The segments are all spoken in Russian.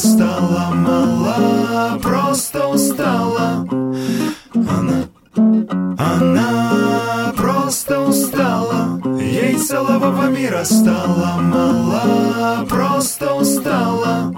стала мала, просто устала. Она просто устала. Ей целого мира стало мало, просто устала.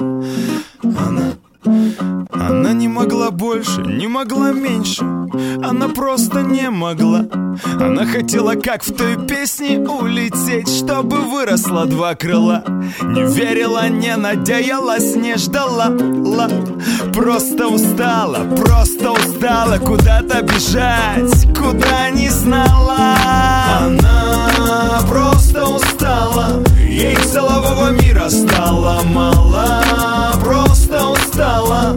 Она не могла больше, не могла меньше. Она просто не могла. Она хотела, как в той песне, улететь, чтобы выросло два крыла. Не верила, не надеялась, не ждала. Просто устала куда-то бежать, куда не знала. Она просто устала. Ей целого мира стало мало, просто устала.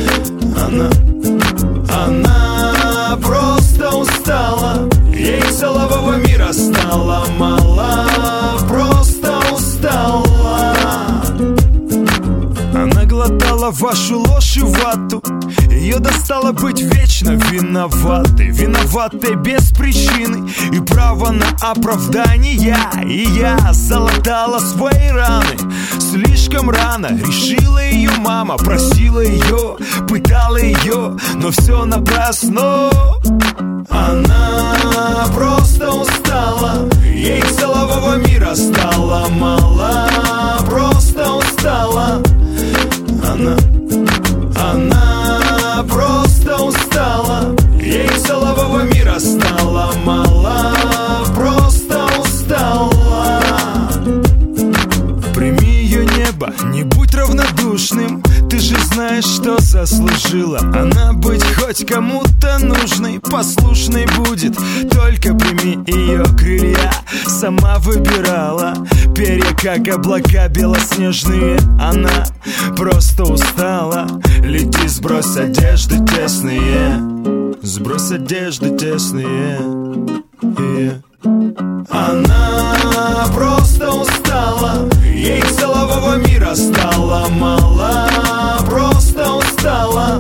Она просто устала. Ей целого мира стало мало, просто устала. Она глотала вашу ложь и вату. Ее достало быть вечно виноватой, виноватой без причины и права на оправдание. И я залатала свои раны слишком рано. Решила ее мама, просила ее, пытала ее, но все напрасно. Она просто устала. Ей целого мира стало мало, просто устала. Она просто устала. Ей целого мира стало мало, просто устала. Прими ее небо, не будь равнодушным. Ты же знаешь, что заслужила она быть хоть кому-то нужной. Послушной будет, только прими ее крылья. Сама выбирала перья, как облака белоснежные. Она просто устала. Лети, сбрось одежды тесные, сбрось одежды тесные. Она просто устала. Ей целого мира стало мало, просто устала.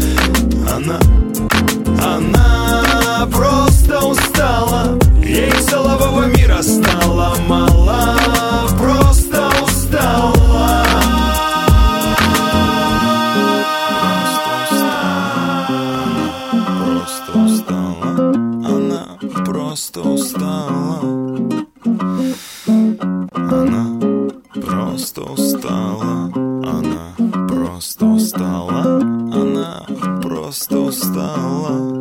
Она просто устала. Ей целого мира стало мало, просто устала. Просто устала. Она просто устала. Она просто устала. Она просто устала. Она просто устала.